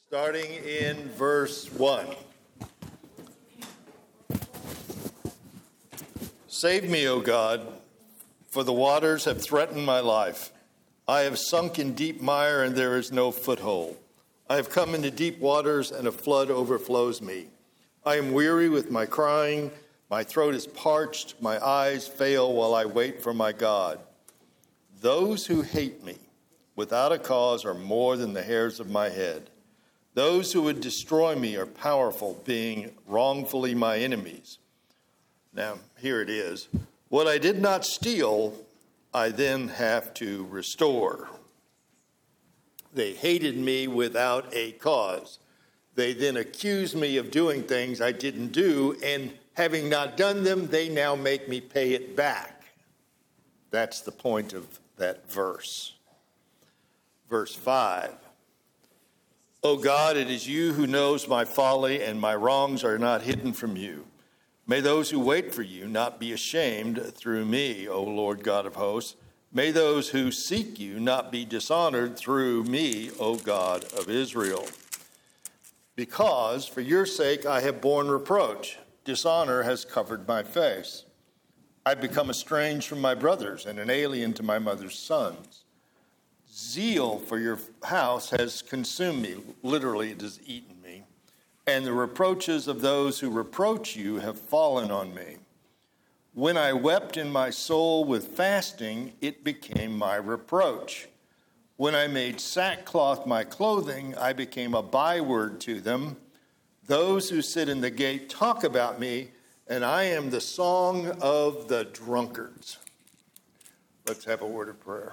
Starting in verse 1. Save me, O God, for the waters have threatened my life. I have sunk in deep mire, and there is no foothold. I have come into deep waters, and a flood overflows me. I am weary with my crying. My throat is parched. My eyes fail while I wait for my God. Those who hate me without a cause are more than the hairs of my head. Those who would destroy me are powerful, being wrongfully my enemies. Now, here it is. What I did not steal, I then have to restore. They hated me without a cause. They then accused me of doing things I didn't do, and having not done them, they now make me pay it back. That's the point of that verse. Verse 5. O God, it is you who knows my folly, and my wrongs are not hidden from you. May those who wait for you not be ashamed through me, O Lord God of hosts. May those who seek you not be dishonored through me, O God of Israel. Because for your sake I have borne reproach. Dishonor has covered my face. I've become estranged from my brothers and an alien to my mother's sons. Zeal for your house has consumed me. Literally, it has eaten me. And the reproaches of those who reproach you have fallen on me. When I wept in my soul with fasting, it became my reproach. When I made sackcloth my clothing, I became a byword to them. Those who sit in the gate talk about me, and I am the song of the drunkards. Let's have a word of prayer.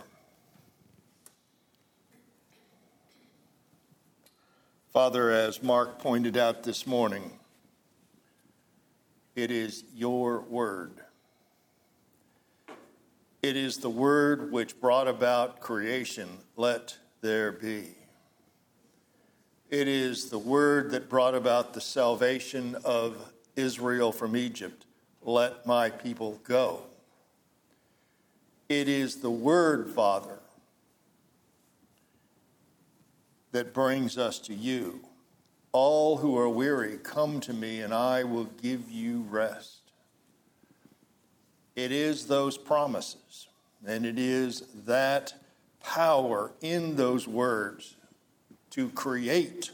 Father, as Mark pointed out this morning, it is your word. It is the word which brought about creation, let there be. It is the word that brought about the salvation of Israel from Egypt, let my people go. It is the word, Father, that brings us to you. All who are weary, come to me, and I will give you rest. It is those promises, and it is that power in those words to create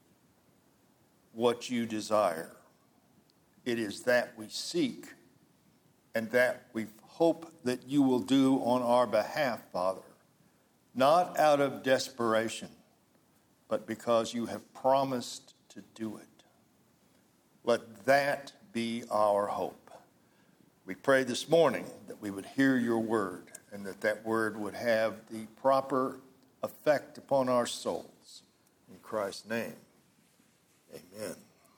what you desire. It is that we seek, and that we hope that you will do on our behalf, Father, not out of desperation, but because you have promised to do it. Let that be our hope. We pray this morning that we would hear your word, and that that word would have the proper effect upon our souls. In Christ's name, amen.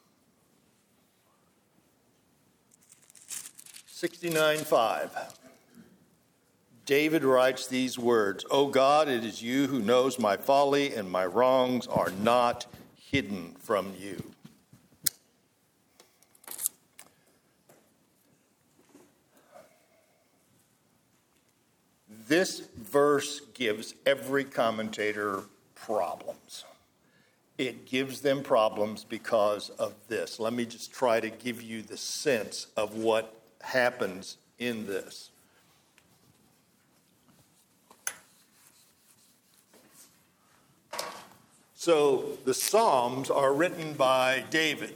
69:5. David writes these words, O God, it is you who knows my folly, and my wrongs are not hidden from you. This verse gives every commentator problems. It gives them problems because of this. Let me just try to give you the sense of what happens in this. So the Psalms are written by David.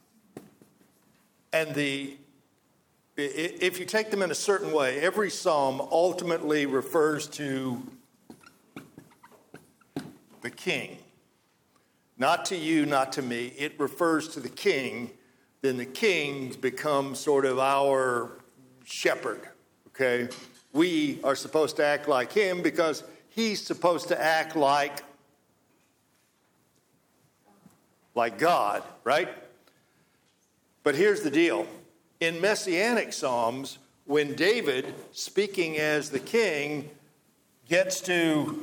And if you take them in a certain way, every psalm ultimately refers to the king. Not to you, not to me. It refers to the king. Then the king becomes sort of our shepherd, okay? We are supposed to act like him because he's supposed to act like God, right? But here's the deal. In Messianic Psalms, when David, speaking as the king, gets to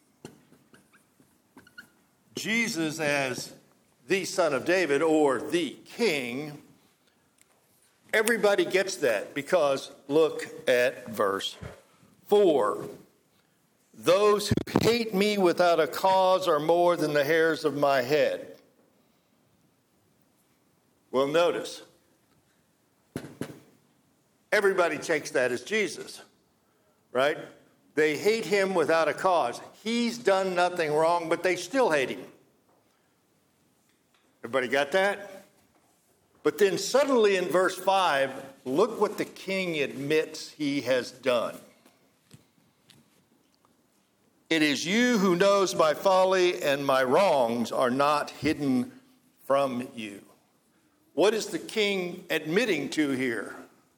Jesus as the Son of David or the King, everybody gets that because look at verse 4. Those who hate me without a cause are more than the hairs of my head. Well, notice, everybody takes that as Jesus, right? They hate him without a cause. He's done nothing wrong, but they still hate him. Everybody got that? But then suddenly in verse 5, look what the king admits he has done. It is you who knows my folly, and my wrongs are not hidden from you. What is the king admitting to here?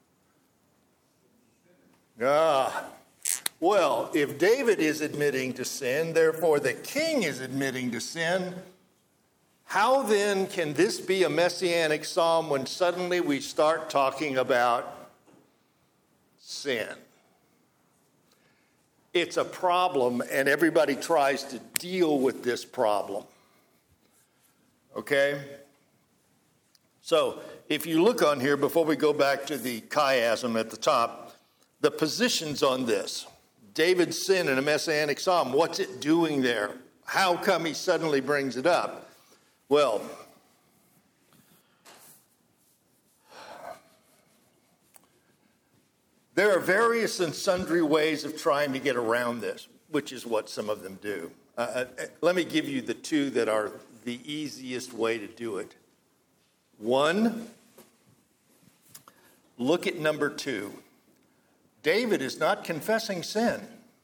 Well, if David is admitting to sin, therefore the king is admitting to sin, how then can this be a messianic psalm when suddenly we start talking about sin? It's a problem, and everybody tries to deal with this problem. Okay? So, if you look on here, before we go back to the chiasm at the top, the positions on this. David's sin in a messianic psalm, what's it doing there? How come he suddenly brings it up? Well, there are various and sundry ways of trying to get around this, which is what some of them do. Let me give you the two that are the easiest way to do it. One, look at number 2. David is not confessing sin,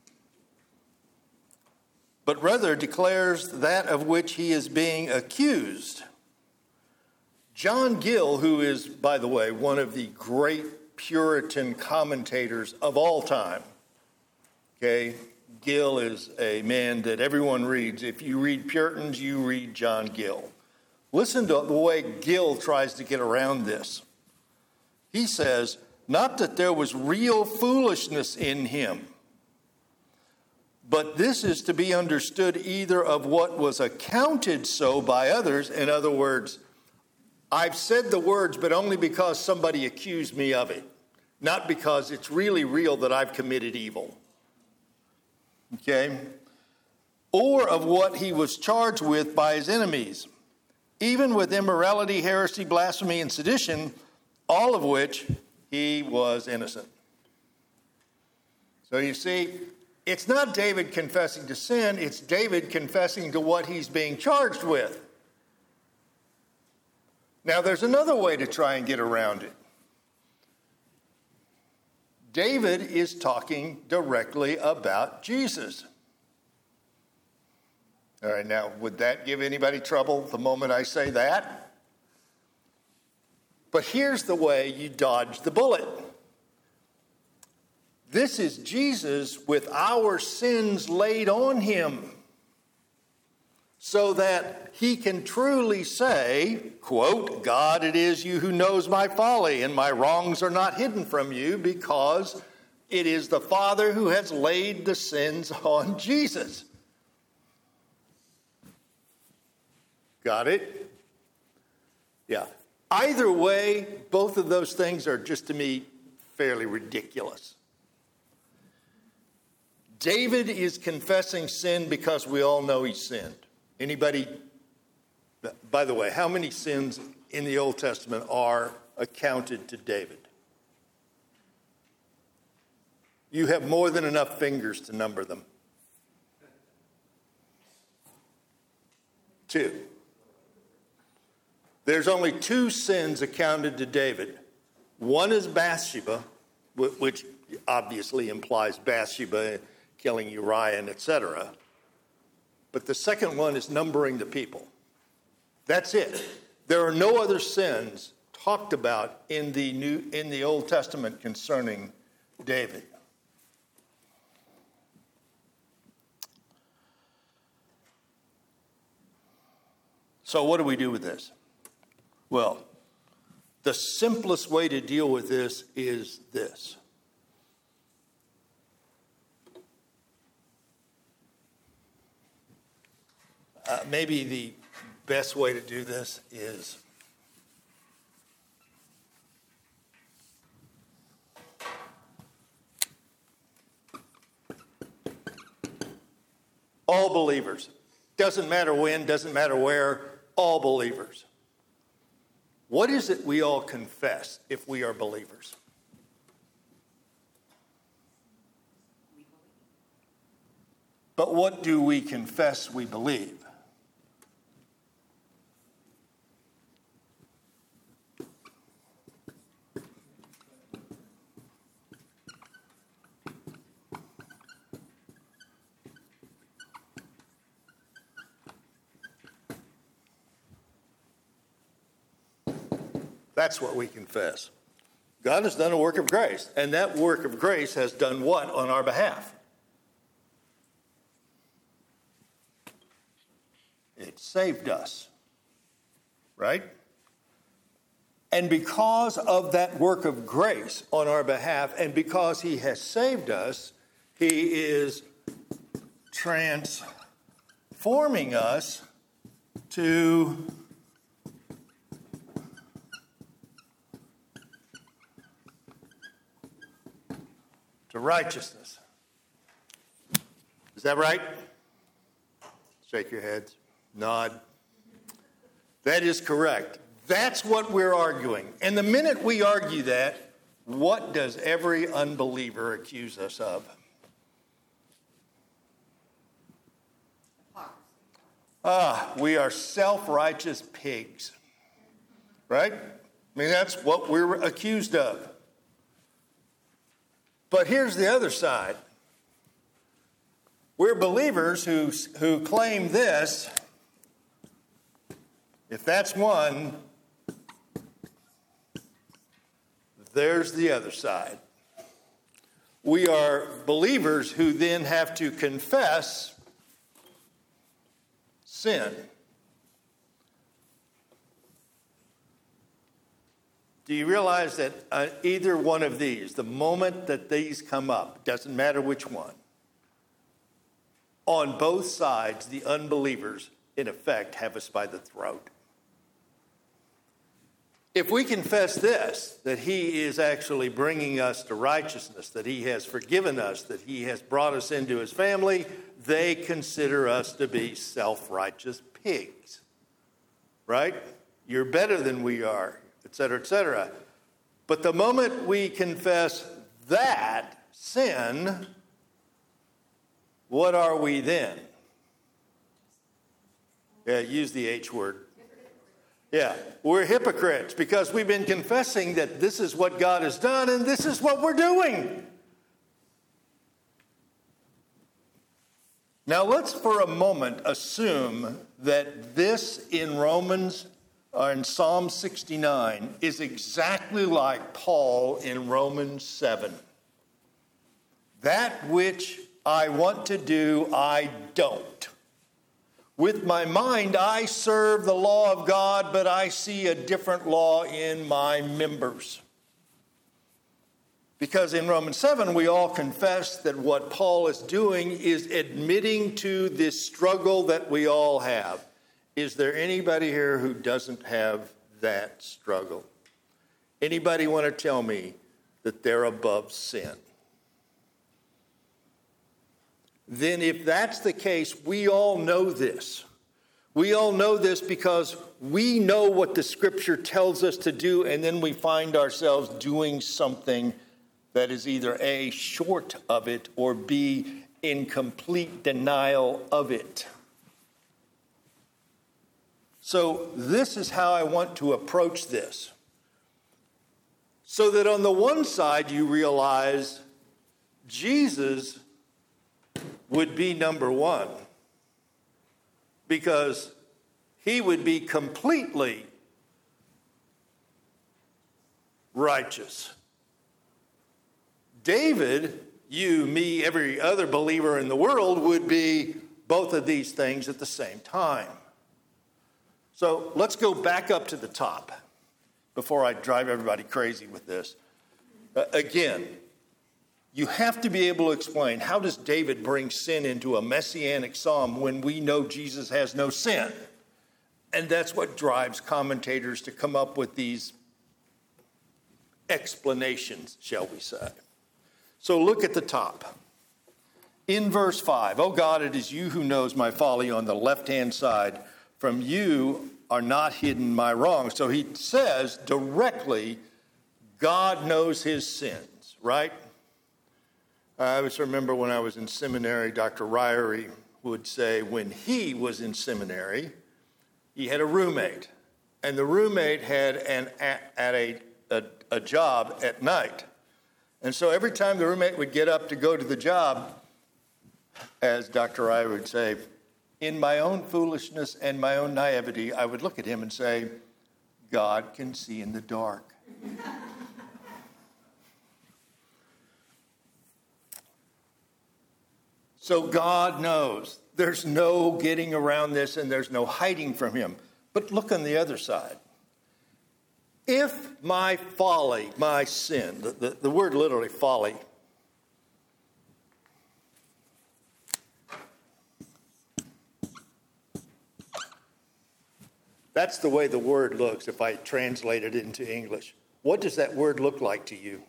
but rather declares that of which he is being accused. John Gill, who is, by the way, one of the great Puritan commentators of all time, okay, Gill is a man that everyone reads. If you read Puritans, you read John Gill. Listen to the way Gill tries to get around this. He says, not that there was real foolishness in him, but this is to be understood either of what was accounted so by others. In other words, I've said the words, but only because somebody accused me of it, not because it's really real that I've committed evil. Okay? Or of what he was charged with by his enemies, even with immorality, heresy, blasphemy, and sedition, all of which he was innocent. So you see, it's not David confessing to sin, it's David confessing to what he's being charged with. Now, there's another way to try and get around it. David is talking directly about Jesus. All right, now, would that give anybody trouble the moment I say that? But here's the way you dodge the bullet. This is Jesus with our sins laid on him, so that he can truly say, quote, God, it is you who knows my folly, and my wrongs are not hidden from you, because it is the Father who has laid the sins on Jesus. Got it? Yeah. Either way, both of those things are just, to me, fairly ridiculous. David is confessing sin because we all know he sinned. Anybody? By the way, how many sins in the Old Testament are accounted to David? You have more than enough fingers to number them. 2. There's only 2 sins accounted to David. One is Bathsheba, which obviously implies Bathsheba killing Uriah, and etc. But the second one is numbering the people. That's it. There are no other sins talked about in the Old Testament concerning David. So what do we do with this? Well, the simplest way to deal with this is this. Maybe the best way to do this is All believers. Doesn't matter when, doesn't matter where, all believers. What is it we all confess if we are believers? But what do we confess we believe? That's what we confess. God has done a work of grace, and that work of grace has done what on our behalf? It saved us, right? And because of that work of grace on our behalf, and because he has saved us, he is transforming us to righteousness. Is that right? Shake your heads. Nod. That is correct. That's what we're arguing. And the minute we argue that, what does every unbeliever accuse us of? We are self-righteous pigs. Right? I mean, that's what we're accused of. But here's the other side. We're believers who claim this. If that's one, there's the other side. We are believers who then have to confess sin. Do you realize that either one of these, the moment that these come up, doesn't matter which one, on both sides, the unbelievers, in effect, have us by the throat. If we confess this, that he is actually bringing us to righteousness, that he has forgiven us, that he has brought us into his family, they consider us to be self-righteous pigs. Right? You're better than we are, etc., etc. But the moment we confess that sin, what are we then? Yeah, use the H word. Yeah, we're hypocrites because we've been confessing that this is what God has done and this is what we're doing. Now let's for a moment assume that this in Psalm 69 is exactly like Paul in Romans 7. That which I want to do, I don't. With my mind, I serve the law of God, but I see a different law in my members. Because in Romans 7, we all confess that what Paul is doing is admitting to this struggle that we all have. Is there anybody here who doesn't have that struggle? Anybody want to tell me that they're above sin? Then if that's the case, we all know this. We all know this because we know what the Scripture tells us to do, and then we find ourselves doing something that is either A, short of it, or B, in complete denial of it. So this is how I want to approach this. So that on the one side you realize Jesus would be number one because he would be completely righteous. David, you, me, every other believer in the world would be both of these things at the same time. So let's go back up to the top before I drive everybody crazy with this. Again, you have to be able to explain, how does David bring sin into a messianic psalm when we know Jesus has no sin? And that's what drives commentators to come up with these explanations, shall we say. So look at the top. In verse 5, "O God, it is you who knows my folly on the left-hand side. From you are not hidden my wrongs." So he says directly, God knows his sins, right? I always remember when I was in seminary, Dr. Ryrie would say when he was in seminary, he had a roommate. And the roommate had a job at night. And so every time the roommate would get up to go to the job, as Dr. Ryrie would say, in my own foolishness and my own naivety, I would look at him and say, God can see in the dark. So God knows. There's no getting around this and there's no hiding from him. But look on the other side. If my folly, my sin, the word literally folly, that's the way the word looks if I translate it into English. What does that word look like to you?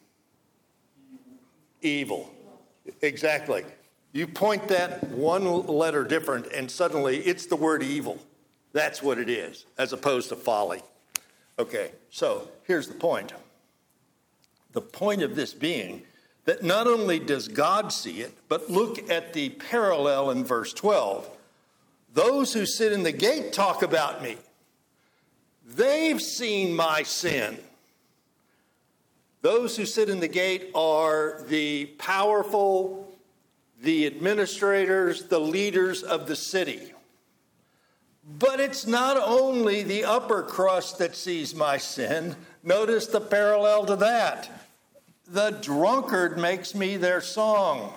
Evil. Exactly. You point that one letter different and suddenly it's the word evil. That's what it is, as opposed to folly. Okay, so here's the point. The point of this being that not only does God see it, but look at the parallel in verse 12. Those who sit in the gate talk about me. They've seen my sin. Those who sit in the gate are the powerful, the administrators, the leaders of the city. But it's not only the upper crust that sees my sin. Notice the parallel to that. The drunkard makes me their song.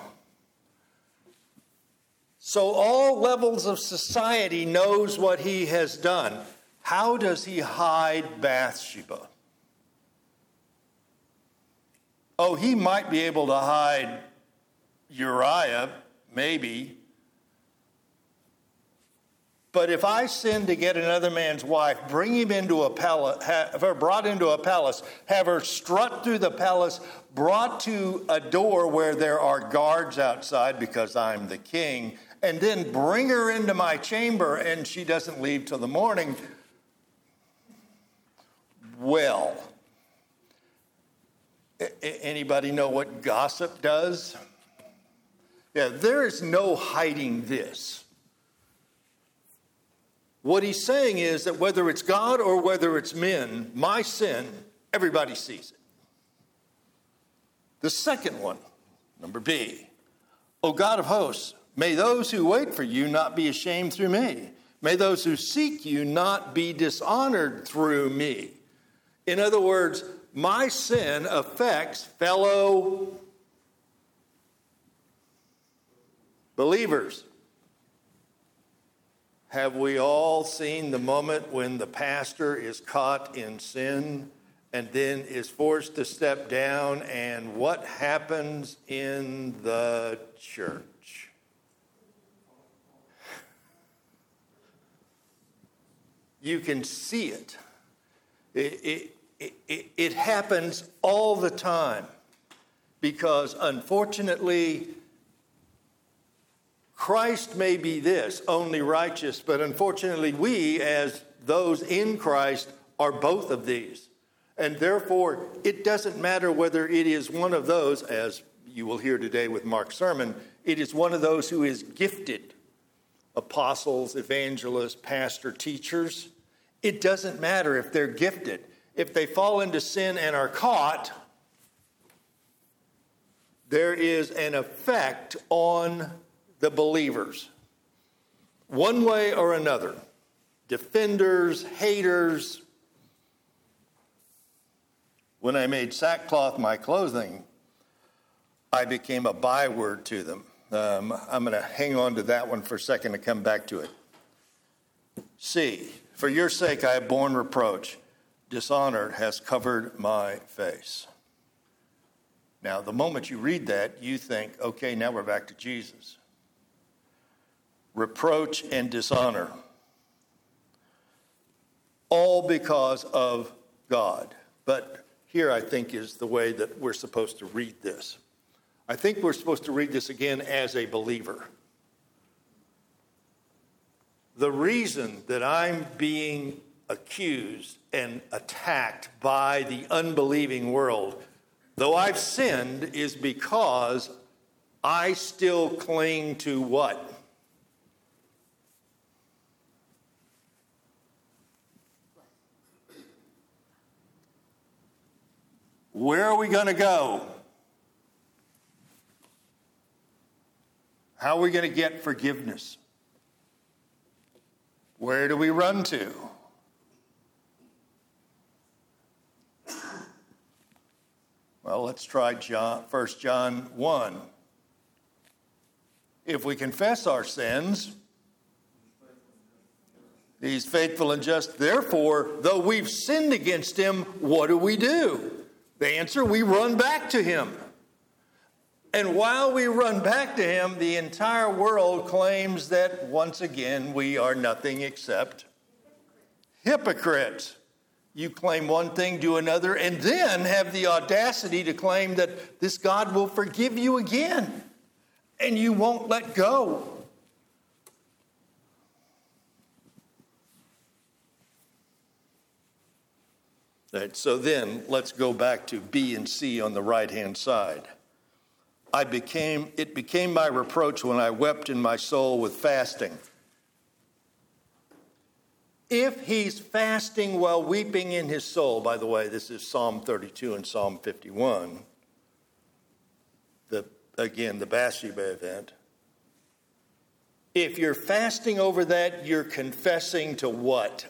So all levels of society knows what he has done. How does he hide Bathsheba? Oh, he might be able to hide Uriah, maybe. But if I sin to get another man's wife, bring him into a palace, have her brought into a palace, have her strut through the palace, brought to a door where there are guards outside because I'm the king, and then bring her into my chamber and she doesn't leave till the morning, well, anybody know what gossip does? Yeah, there is no hiding this. What he's saying is that whether it's God or whether it's men, my sin, everybody sees it. The second one, number B, O God of hosts, may those who wait for you not be ashamed through me. May those who seek you not be dishonored through me. In other words, my sin affects fellow believers. Have we all seen the moment when the pastor is caught in sin and then is forced to step down, and what happens in the church? You can see it. It happens all the time because, unfortunately, Christ may be this, only righteous, but unfortunately we, as those in Christ, are both of these. And therefore, it doesn't matter whether it is one of those, as you will hear today with Mark's sermon, it is one of those who is gifted, apostles, evangelists, pastor, teachers. It doesn't matter if they're gifted. If they fall into sin and are caught, there is an effect on the believers, one way or another. Defenders, haters. When I made sackcloth my clothing, I became a byword to them. I'm going to hang on to that one for a second and come back to it. C, for your sake I have borne reproach. Dishonor has covered my face. Now, the moment you read that, you think, okay, now we're back to Jesus. Reproach and dishonor. All because of God. But here, I think, is the way that we're supposed to read this. I think we're supposed to read this again as a believer. The reason that I'm being accused and attacked by the unbelieving world, though I've sinned, is because I still cling to what? Where are we going to go? How are we going to get forgiveness? Where do we run to? Well, let's try 1 John 1. If we confess our sins, he's faithful and just. Therefore, though we've sinned against him, what do? The answer, we run back to him. And while we run back to him, the entire world claims that once again we are nothing except hypocrites. You claim one thing, do another, and then have the audacity to claim that this God will forgive you again, and you won't let go. Right, so then let's go back to B and C on the right-hand side. It became my reproach when I wept in my soul with fasting. If he's fasting while weeping in his soul, by the way, this is Psalm 32 and Psalm 51, the Bathsheba event. If you're fasting over that, you're confessing to what?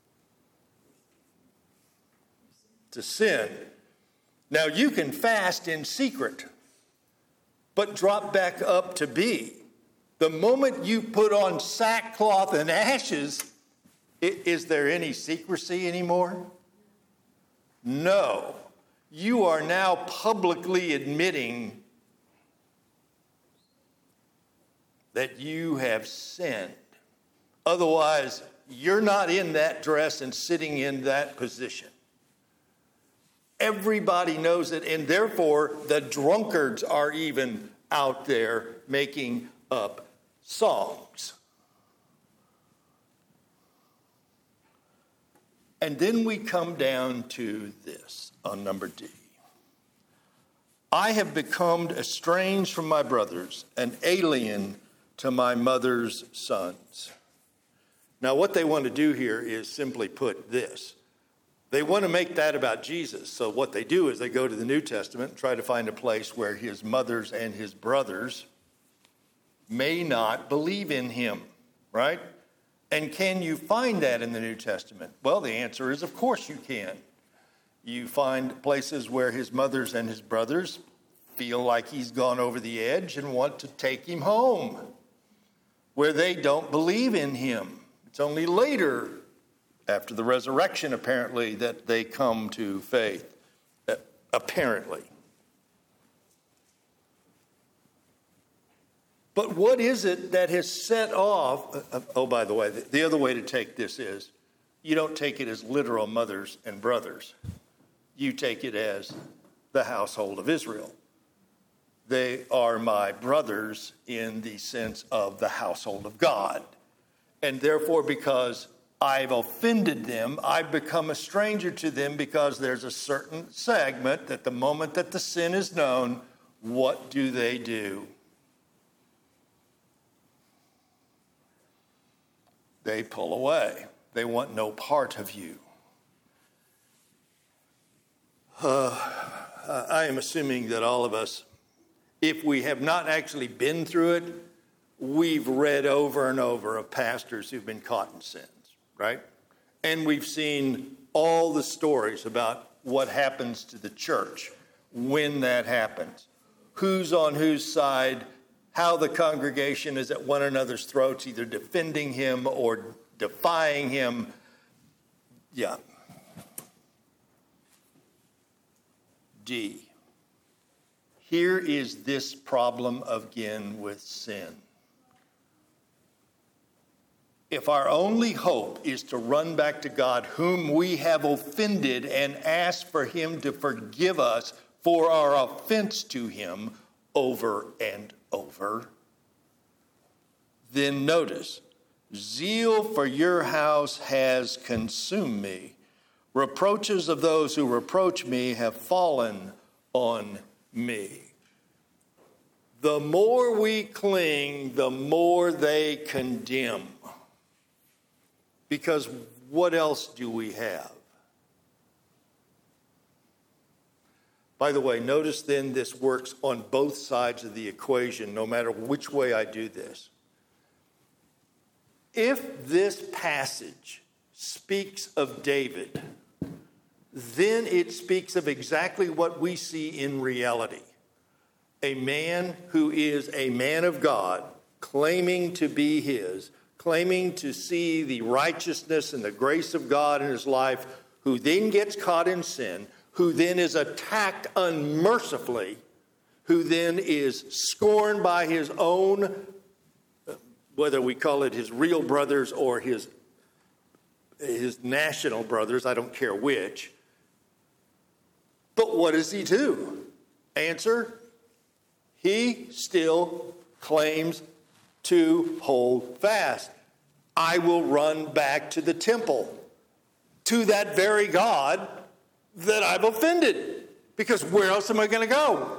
To sin. Now, you can fast in secret, but drop back up to B. The moment you put on sackcloth and ashes, is there any secrecy anymore? No. You are now publicly admitting that you have sinned. Otherwise, you're not in that dress and sitting in that position. Everybody knows it, and therefore the drunkards are even out there making up songs. And then we come down to this on number D. I have become estranged from my brothers, an alien to my mother's sons. Now, what they want to do here is simply put this. They want to make that about Jesus. So what they do is they go to the New Testament and try to find a place where his mothers and his brothers may not believe in him, right? And can you find that in the New Testament? Well, the answer is, of course you can. You find places where his mothers and his brothers feel like he's gone over the edge and want to take him home, where they don't believe in him. It's only later, after the resurrection, apparently, that they come to faith, apparently. But what is it that has set off? Oh, by the way, the other way to take this is, you don't take it as literal mothers and brothers. You take it as the household of Israel. They are my brothers in the sense of the household of God. And therefore, because I've offended them, I've become a stranger to them, because there's a certain segment that the moment that the sin is known, what do? They pull away. They want no part of you. I am assuming that all of us, if we have not actually been through it, we've read over and over of pastors who've been caught in sins, right? And we've seen all the stories about what happens to the church when that happens. Who's on whose side, how the congregation is at one another's throats, either defending him or defying him. Yeah. D. Here is this problem again with sin. If our only hope is to run back to God, whom we have offended, and ask for him to forgive us for our offense to him, over and over. Then notice, zeal for your house has consumed me. Reproaches of those who reproach me have fallen on me. The more we cling, the more they condemn. Because what else do we have? By the way, notice then this works on both sides of the equation, no matter which way I do this. If this passage speaks of David, then it speaks of exactly what we see in reality. A man who is a man of God, claiming to be his, claiming to see the righteousness and the grace of God in his life, who then gets caught in sin, who then is attacked unmercifully, who then is scorned by his own, whether we call it his real brothers or his national brothers, I don't care which. But what does he do? Answer, he still claims to hold fast. I will run back to the temple, to that very God that I've offended, because where else am I going to go?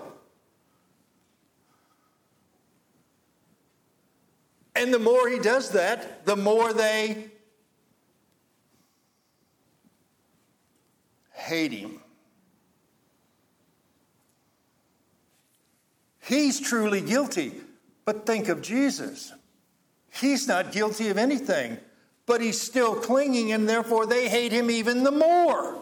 And the more he does that, the more they hate him. He's truly guilty, but think of Jesus. He's not guilty of anything, but he's still clinging, and therefore they hate him even the more.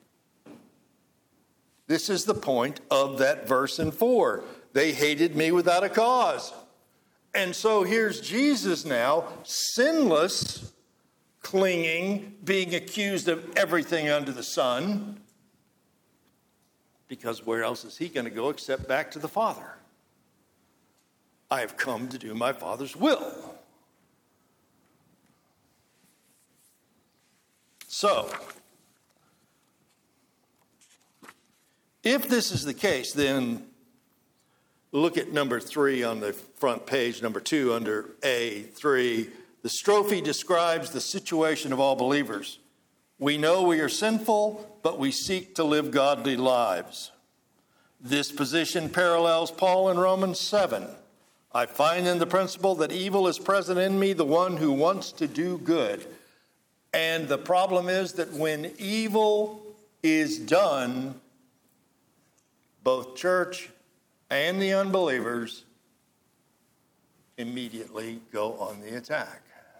This is the point of that verse in 4. They hated me without a cause. And so here's Jesus now, sinless, clinging, being accused of everything under the sun. Because where else is he going to go except back to the Father? I have come to do my Father's will. So, if this is the case, then look at number 3 on the front page, number 2 under A3. The strophe describes the situation of all believers. We know we are sinful, but we seek to live godly lives. This position parallels Paul in Romans 7. I find in the principle that evil is present in me, the one who wants to do good. And the problem is that when evil is done, both church and the unbelievers immediately go on the attack.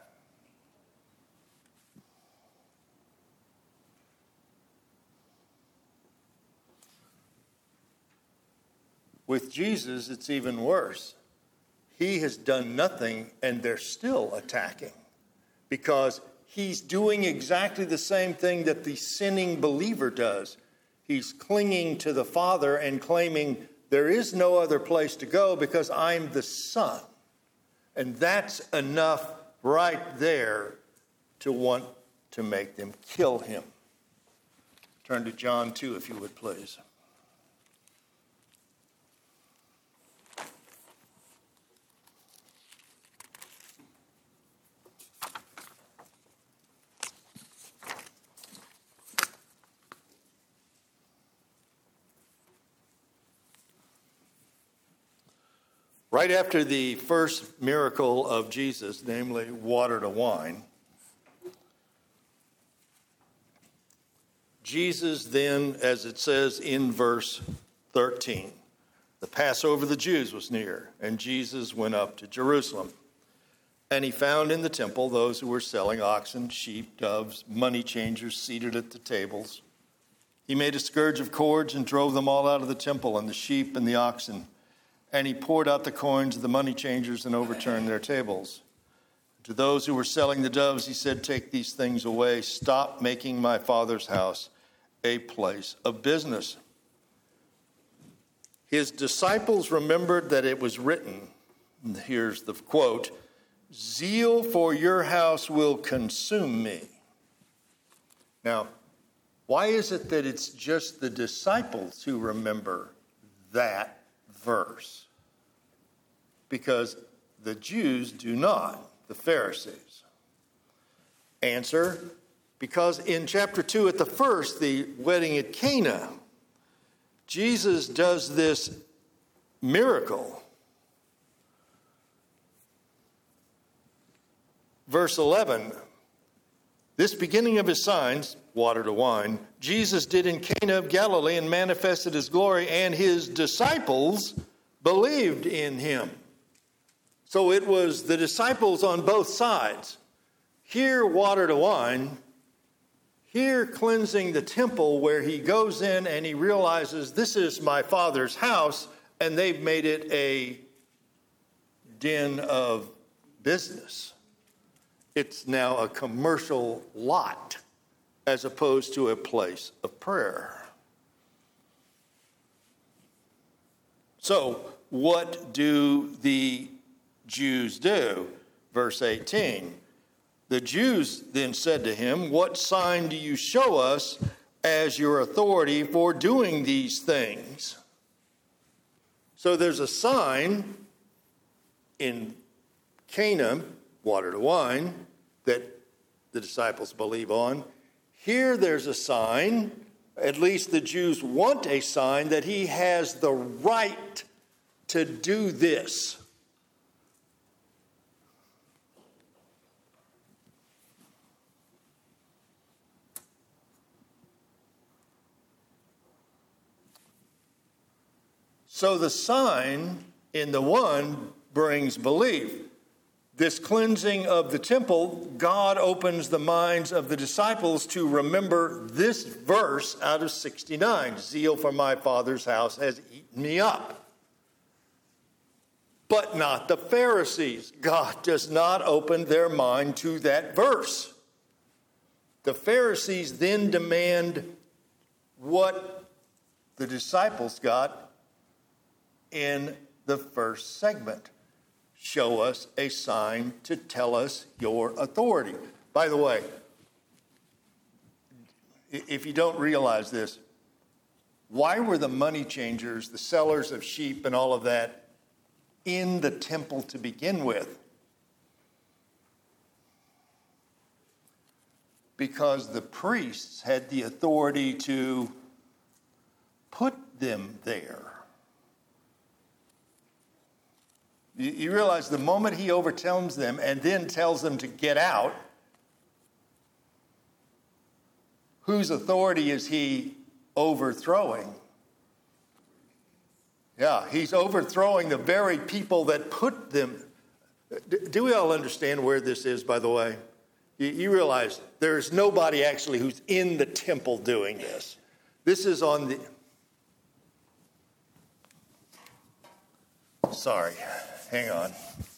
With Jesus, it's even worse. He has done nothing, and they're still attacking because he's doing exactly the same thing that the sinning believer does. He's clinging to the Father and claiming there is no other place to go because I'm the Son. And that's enough right there to want to make them kill him. Turn to John 2, if you would, please. Right after the first miracle of Jesus, namely water to wine, Jesus then, as it says in verse 13, the Passover of the Jews was near, and Jesus went up to Jerusalem. And he found in the temple those who were selling oxen, sheep, doves, money changers seated at the tables. He made a scourge of cords and drove them all out of the temple, and the sheep and the oxen. And he poured out the coins of the money changers and overturned their tables. To those who were selling the doves, he said, take these things away. Stop making my Father's house a place of business. His disciples remembered that it was written, and here's the quote, zeal for your house will consume me. Now, why is it that it's just the disciples who remember that verse? because the Jews do not, the Pharisees. Answer, because in chapter 2 at the first, the wedding at Cana, Jesus does this miracle. Verse 11, this beginning of his signs, water to wine, Jesus did in Cana of Galilee and manifested his glory, and his disciples believed in him. So it was the disciples on both sides. Here, water to wine. Here, cleansing the temple, where he goes in and he realizes this is my Father's house, and they've made it a den of business. It's now a commercial lot as opposed to a place of prayer. So, what do the Jews do? Verse 18. The Jews then said to him, what sign do you show us as your authority for doing these things? So there's a sign in Cana, water to wine, that the disciples believe on. Here there's a sign, at least the Jews want a sign, that he has the right to do this. So the sign in the one brings belief. This cleansing of the temple, God opens the minds of the disciples to remember this verse out of 69. Zeal for my Father's house has eaten me up. But not the Pharisees. God does not open their mind to that verse. The Pharisees then demand what the disciples got in the first segment. Show us a sign to tell us your authority. By the way, if you don't realize this, why were the money changers, the sellers of sheep and all of that in the temple to begin with? Because the priests had the authority to put them there. You realize the moment he overwhelms them and then tells them to get out, whose authority is he overthrowing? Yeah, he's overthrowing the very people that put them. Do we all understand where this is, by the way? You realize there's nobody actually who's in the temple doing this. This is on the... Sorry. Hang on.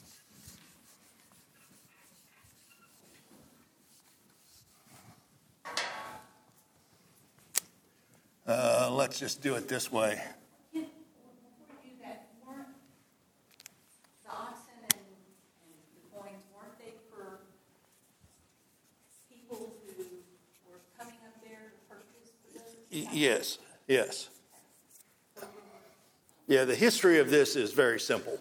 Let's just do it this way. Before you do that, weren't the oxen and the coins, weren't they for people who were coming up there to purchase those? Yes, yes. Yeah, the history of this is very simple.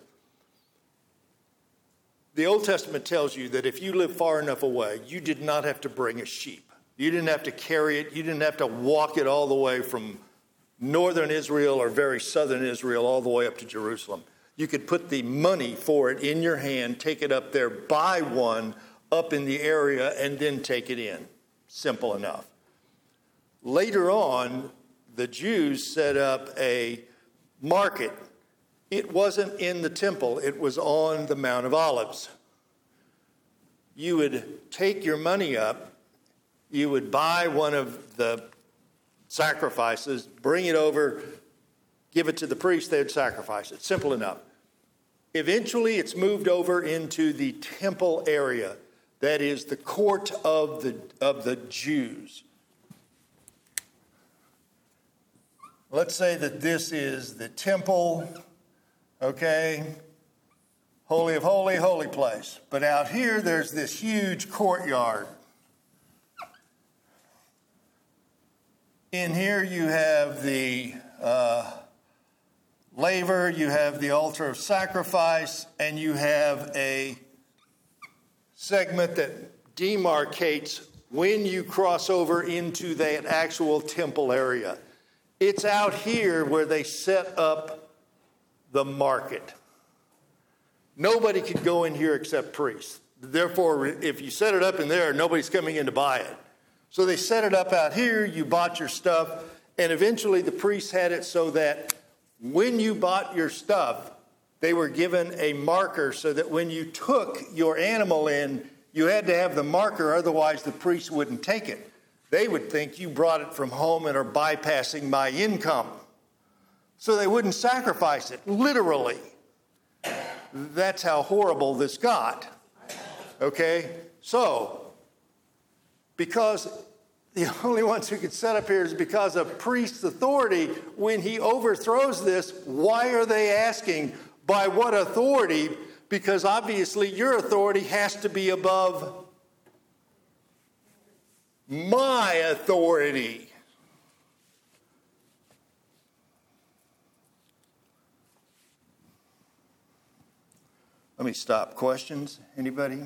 The Old Testament tells you that if you live far enough away, you did not have to bring a sheep. You didn't have to carry it. You didn't have to walk it all the way from northern Israel or very southern Israel all the way up to Jerusalem. You could put the money for it in your hand, take it up there, buy one up in the area, and then take it in. Simple enough. Later on, the Jews set up a market. It wasn't in the temple. It was on the Mount of Olives. You would take your money up. You would buy one of the sacrifices, bring it over, give it to the priest, they'd sacrifice it. Simple enough. Eventually, it's moved over into the temple area. That is the court of the Jews. Let's say that this is the temple, okay? Holy of holy, holy place. But out here, there's this huge courtyard. In here, you have the laver, you have the altar of sacrifice, and you have a segment that demarcates when you cross over into that actual temple area. It's out here where they set up the market. Nobody could go in here except priests. Therefore, if you set it up in there, nobody's coming in to buy it. So they set it up out here, you bought your stuff, and eventually the priests had it so that when you bought your stuff, they were given a marker so that when you took your animal in, you had to have the marker, otherwise the priest wouldn't take it. They would think you brought it from home and are bypassing my income. So they wouldn't sacrifice it, literally. That's how horrible this got. Okay? So, because the only ones who could set up here is because of priest's authority, when he overthrows this, why are they asking, by what authority? Because obviously your authority has to be above my authority. Let me stop. Questions? Anybody?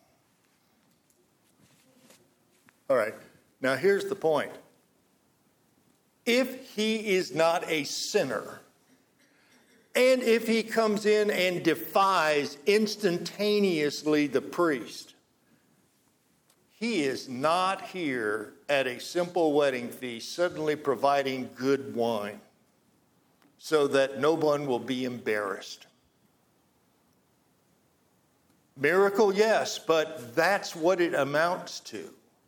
All right. Now here's the point. If he is not a sinner, and if he comes in and defies instantaneously the priest, he is not here at a simple wedding feast suddenly providing good wine so that no one will be embarrassed. Miracle, yes, but that's what it amounts to.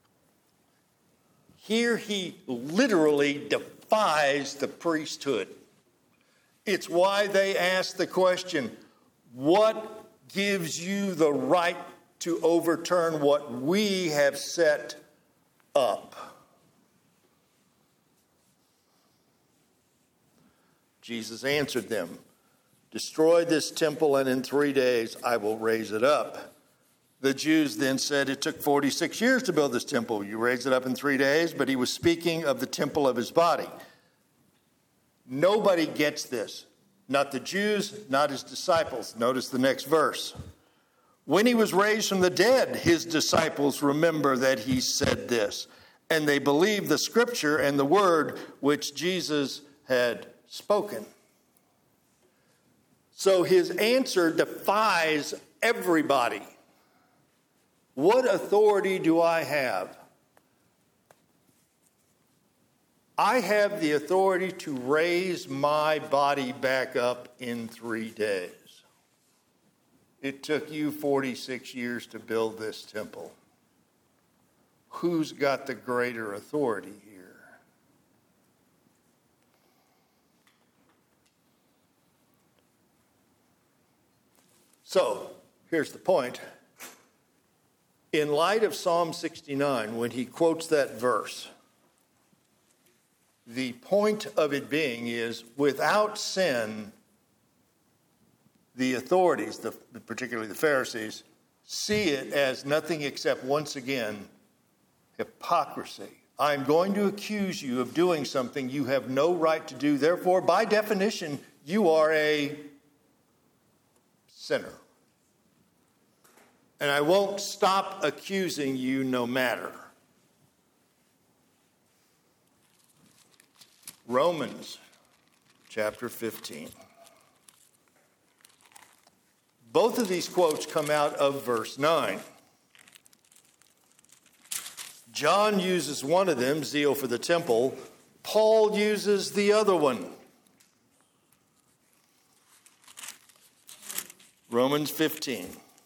Here he literally defies the priesthood. It's why they ask the question, what gives you the right to overturn what we have set up? Jesus answered them, destroy this temple, and in 3 days I will raise it up. The Jews then said, it took 46 years to build this temple. You raise it up in 3 days, but he was speaking of the temple of his body. Nobody gets this. Not the Jews, not his disciples. Notice the next verse. When he was raised from the dead, his disciples remember that he said this, and they believed the scripture and the word which Jesus had spoken. So his answer defies everybody. What authority do I have? I have the authority to raise my body back up in 3 days. It took you 46 years to build this temple. Who's got the greater authority here? So, here's the point. In light of Psalm 69, when he quotes that verse, the point of it being is, without sin, the authorities, particularly the Pharisees, see it as nothing except, once again, hypocrisy. I'm going to accuse you of doing something you have no right to do. Therefore, by definition, you are a sinner. And I won't stop accusing you no matter. Romans chapter 15. Both of these quotes come out of verse 9. John uses one of them, zeal for the temple. Paul uses the other one. Romans 15.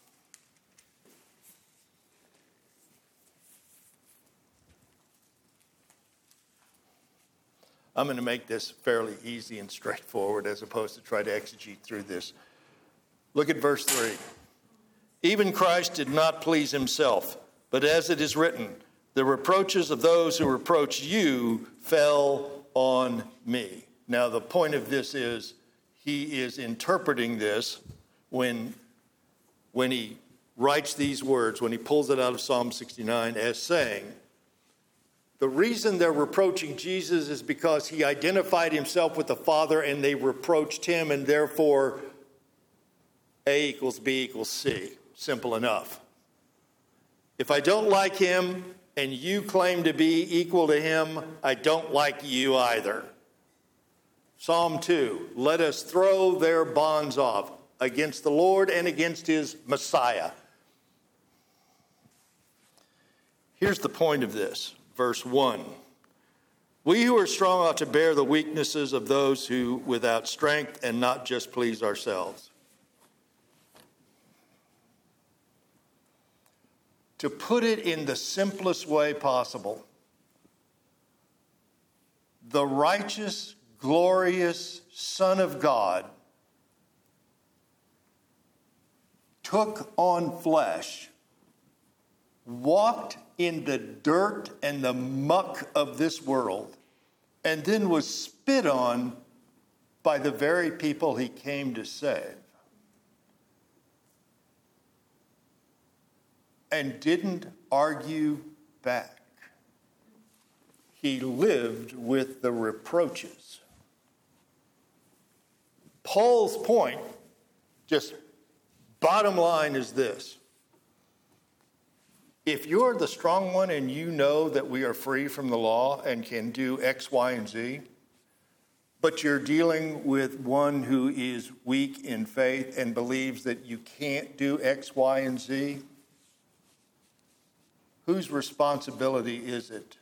I'm going to make this fairly easy and straightforward as opposed to try to exegete through this. Look at verse 3. Even Christ did not please himself, but as it is written, the reproaches of those who reproach you fell on me. Now, the point of this is he is interpreting this when he writes these words, when he pulls it out of Psalm 69, as saying, The reason they're reproaching Jesus is because he identified himself with the Father and they reproached him, and therefore A equals B equals C. Simple enough. If I don't like him and you claim to be equal to him, I don't like you either. Psalm 2, let us throw their bonds off against the Lord and against his Messiah. Here's the point of this, verse 1. We who are strong ought to bear the weaknesses of those who without strength and not just please ourselves. To put it in the simplest way possible, the righteous, glorious Son of God took on flesh, walked in the dirt and the muck of this world, and then was spit on by the very people he came to save. And didn't argue back. He lived with the reproaches. Paul's point, just bottom line, is this. If you're the strong one and you know that we are free from the law and can do X, Y, and Z, but you're dealing with one who is weak in faith and believes that you can't do X, Y, and Z, whose responsibility is it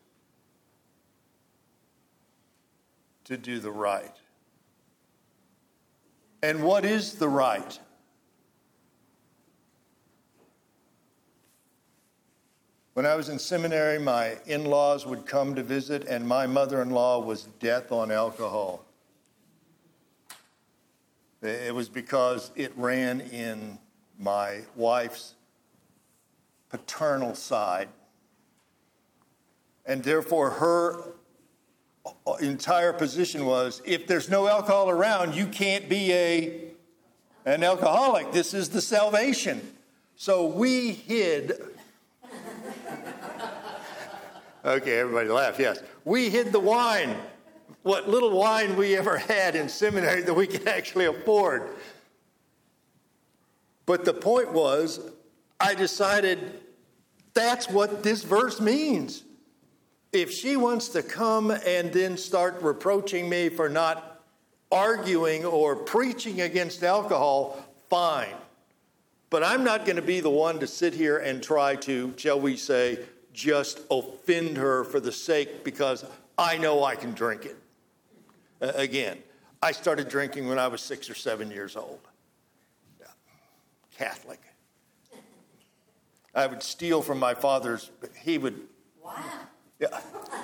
to do the right? And what is the right? When I was in seminary, my in-laws would come to visit, and my mother-in-law was death on alcohol. It was because it ran in my wife's paternal side. And therefore, her entire position was, if there's no alcohol around, you can't be an alcoholic. This is the salvation. So we hid... Okay, everybody laugh, yes. We hid the wine, what little wine we ever had in seminary that we could actually afford. But the point was, I decided that's what this verse means. If she wants to come and then start reproaching me for not arguing or preaching against alcohol, fine. But I'm not going to be the one to sit here and try to, shall we say, just offend her for the sake because I know I can drink it. Again, I started drinking when I was 6 or 7 years old. Catholic. I would steal from my father's, he would... Wow. Yeah.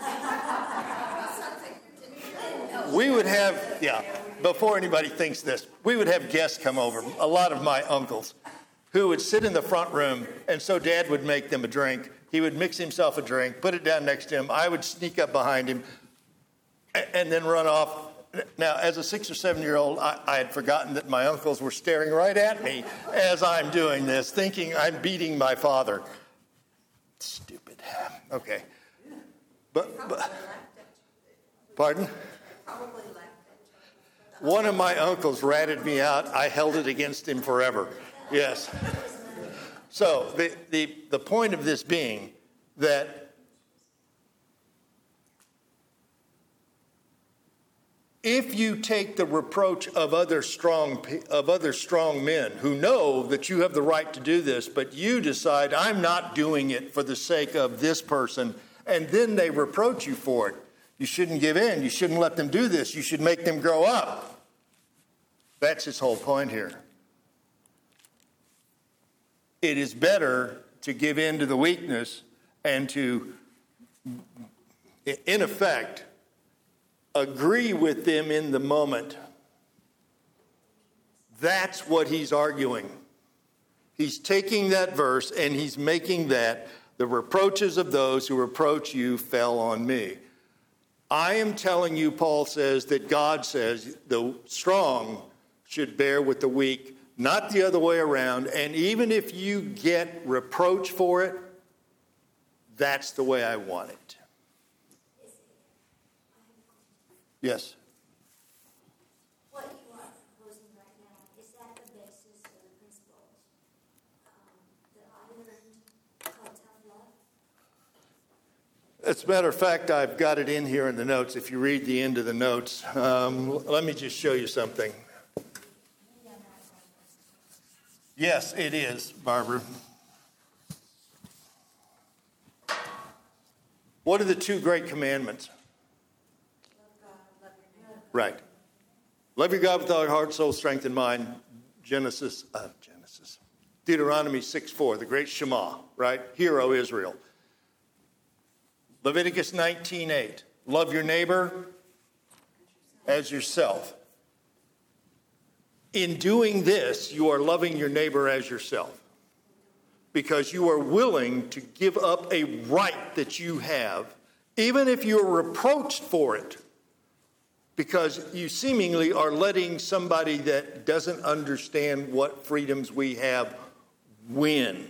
We would have, before anybody thinks this, we would have guests come over, a lot of my uncles, who would sit in the front room, and so Dad would make them a drink. He would mix himself a drink, put it down next to him. I would sneak up behind him and then run off. Now, as a 6 or 7 year old, I had forgotten that my uncles were staring right at me as I'm doing this, thinking I'm beating my father. Stupid. Okay. But pardon? One of my uncles ratted me out. I held it against him forever. Yes. So the point of this being that if you take the reproach of other strong men who know that you have the right to do this, but you decide I'm not doing it for the sake of this person, and then they reproach you for it, you shouldn't give in. You shouldn't let them do this. You should make them grow up. That's his whole point here. It is better to give in to the weakness and to, in effect, agree with them in the moment. That's what he's arguing. He's taking that verse and he's making that the reproaches of those who reproach you fell on me. I am telling you, Paul says, that God says the strong should bear with the weak, not the other way around. And even if you get reproach for it, that's the way I want it. Yes. What you are proposing right now, is that the basis or the principles that I learned called tough love? As a matter of fact, I've got it in here in the notes. If you read the end of the notes, let me just show you something. Yes, it is, Barbara. What are the two great commandments? Right. Love your God with all your heart, soul, strength, and mind. Deuteronomy 6:4, the great Shema, right? Hear, O Israel. Leviticus 19:8, love your neighbor as yourself. In doing this, you are loving your neighbor as yourself because you are willing to give up a right that you have, even if you're reproached for it, because you seemingly are letting somebody that doesn't understand what freedoms we have win.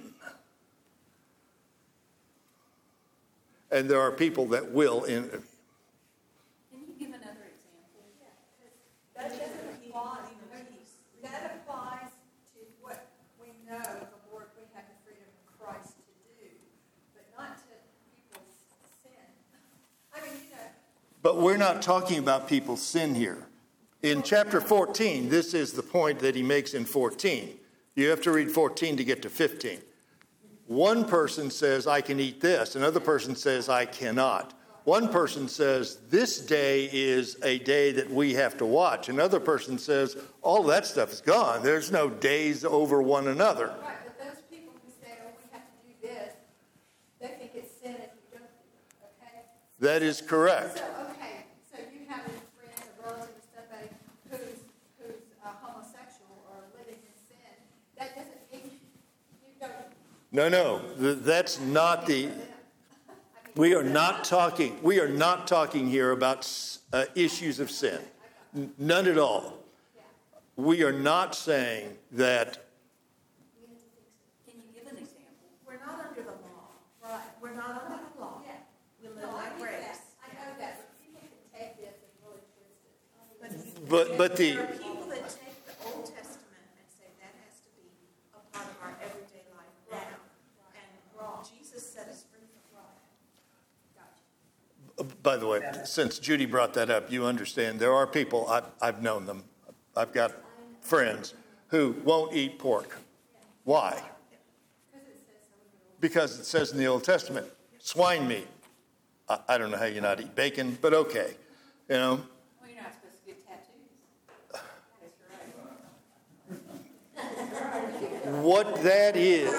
And there are people that will. Can you give another example? That doesn't apply. That applies to what we know the Lord, we have the freedom of Christ to do, but not to people's sin. I mean, But we're not talking about people's sin here. In chapter 14, this is the point that he makes in 14. You have to read 14 to get to 15. One person says, I can eat this. Another person says, I cannot. One person says, this day is a day that we have to watch. Another person says, all that stuff is gone. There's no days over one another. right, but those people who say, oh, we have to do this, they think it's sin if you don't do it, okay? That is correct. So, okay, so you have a friend, a relative, or somebody who's homosexual or living in sin. That doesn't mean you don't. No, that's not the... We are not talking here about issues of sin. None at all. We are not saying that... Can you give an example? We're not under the law. Right. We're not under the law. Yeah. We live No, I by get grace. that. I know that, but people can take this and really twist it. But the... There are people that take the Old Testament and say that has to be a part of our everyday life now. And Jesus set us free from law. By the way, since Judy brought that up, you understand there are people, I've known them, I've got friends who won't eat pork. Why? Because it says in the Old Testament, swine meat. I don't know how you not eat bacon, but okay. You know, Well, you're not supposed to get tattoos. what that is...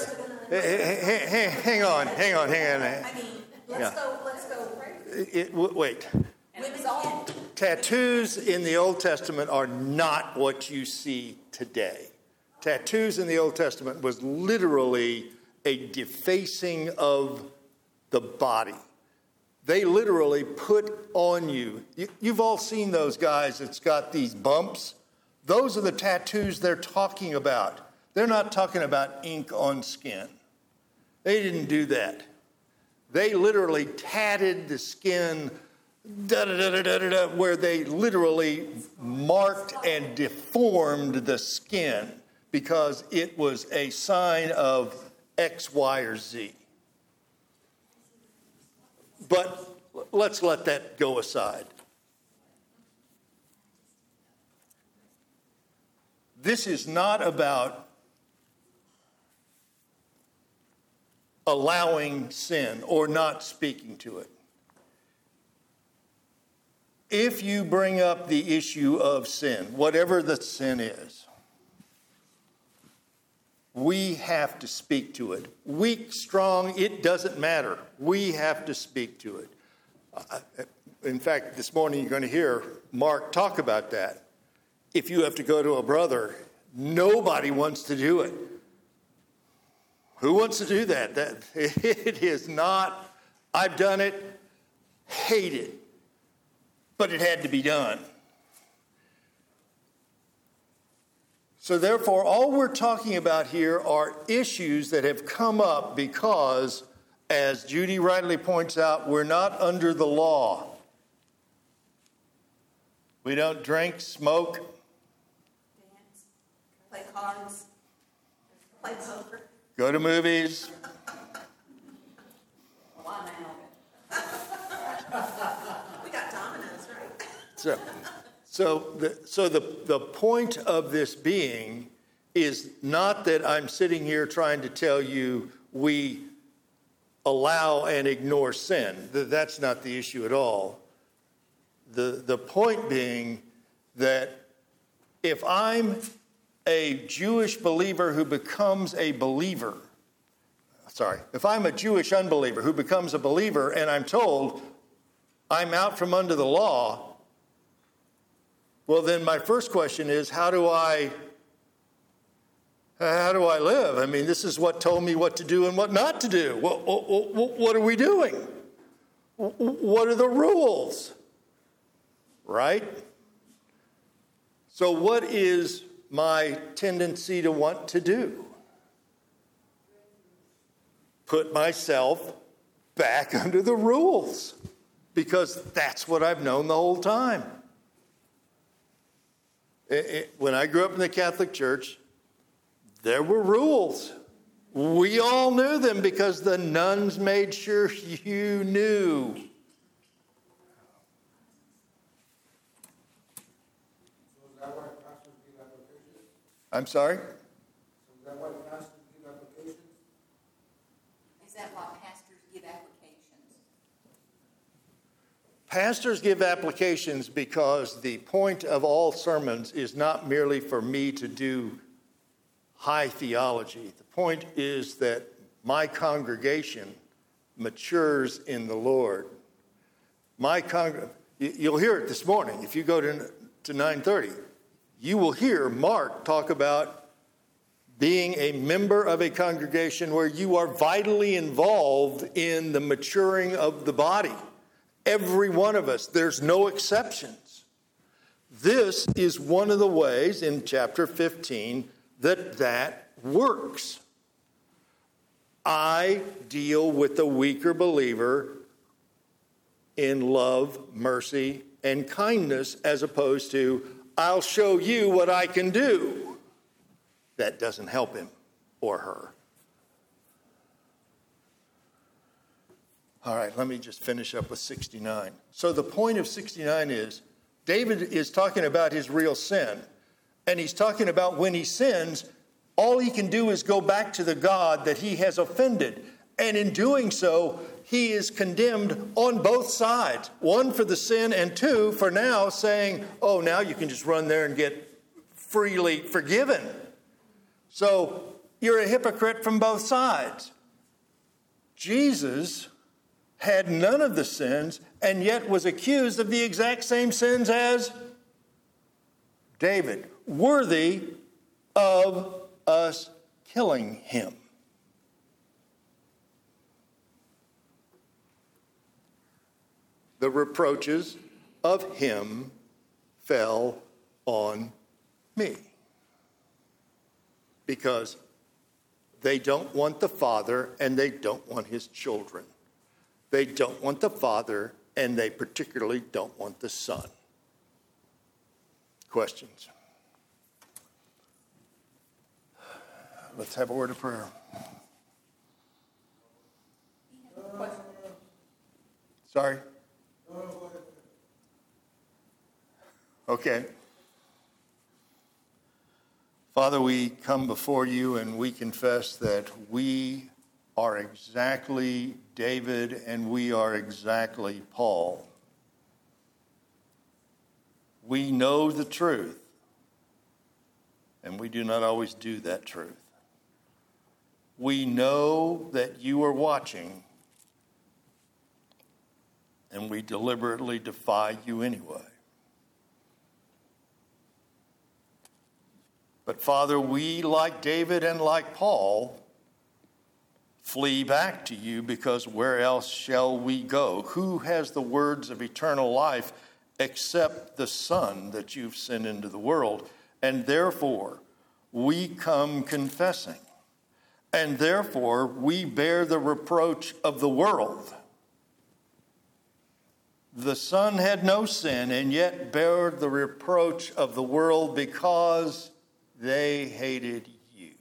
Hang on. I mean, let's go. Wait. Women's all. Tattoos in the Old Testament are not what you see today. Tattoos in the Old Testament was literally a defacing of the body. They literally put on you. You've all seen those guys that's got these bumps. Those are the tattoos they're talking about. They're not talking about ink on skin. They didn't do that. They literally tatted the skin, where they literally marked and deformed the skin because it was a sign of X, Y, or Z. But let's let that go aside. This is not about allowing sin or not speaking to it. If you bring up the issue of sin, whatever the sin is, we have to speak to it. Weak, strong, it doesn't matter. We have to speak to it. In fact, this morning you're going to hear Mark talk about that. If you have to go to a brother, nobody wants to do it. Who wants to do that? It is not, I've done it, hate it, but it had to be done. So therefore, all we're talking about here are issues that have come up because, as Judy rightly points out, we're not under the law. We don't drink, smoke, Dance, play cards, play poker. go to movies. Why now? We got dominoes, right? So the point of this being is not that I'm sitting here trying to tell you we allow and ignore sin. That's not the issue at all. The point being that if I'm a Jewish believer who becomes a believer, if I'm a Jewish unbeliever who becomes a believer and I'm told I'm out from under the law, well, then my first question is, how do I live? I mean, this is what told me what to do and what not to do. What are we doing? What are the rules? Right? So what is my tendency to want to do? Put myself back under the rules, because that's what I've known the whole time. When I grew up in the Catholic Church, there were rules. We all knew them because the nuns made sure you knew. So is that why pastors give applications? I'm sorry? So is that why pastors give applications? Is that why pastors give applications? Pastors give applications because the point of all sermons is not merely for me to do high theology. The point is that my congregation matures in the Lord. You'll hear it this morning. If you go to 9:30, you will hear Mark talk about being a member of a congregation where you are vitally involved in the maturing of the body. Every one of us, there's no exceptions. This is one of the ways in chapter 15 that works. I deal with the weaker believer in love, mercy, and kindness, as opposed to, I'll show you what I can do. That doesn't help him or her. All right, let me just finish up with 69. So the point of 69 is, David is talking about his real sin. And he's talking about when he sins, all he can do is go back to the God that he has offended. And in doing so, he is condemned on both sides. One, for the sin, and two, for now saying, oh, now you can just run there and get freely forgiven. So you're a hypocrite from both sides. Jesus had none of the sins and yet was accused of the exact same sins as David, worthy of us killing him. The reproaches of him fell on me, because they don't want the Father and they don't want his children. They don't want the Father and they particularly don't want the Son. Questions? Let's have a word of prayer. Sorry? Okay. Father, we come before you and we confess that we are exactly David and we are exactly Paul. We know the truth, and we do not always do that truth. We know that you are watching, and we deliberately defy you anyway. But Father, we, like David and like Paul, flee back to you, because where else shall we go? Who has the words of eternal life except the Son that you've sent into the world? And therefore, we come confessing. And therefore, we bear the reproach of the world. The Son had no sin and yet bare the reproach of the world because they hated you.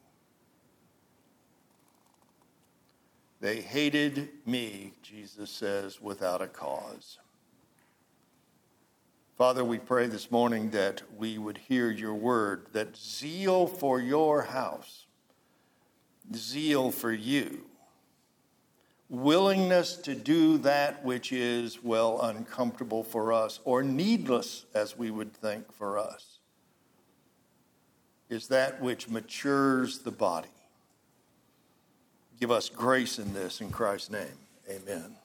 They hated me, Jesus says, without a cause. Father, we pray this morning that we would hear your word, that zeal for your house, zeal for you, willingness to do that which is, well, uncomfortable for us or needless, as we would think, for us, is that which matures the body. Give us grace in this in Christ's name. Amen.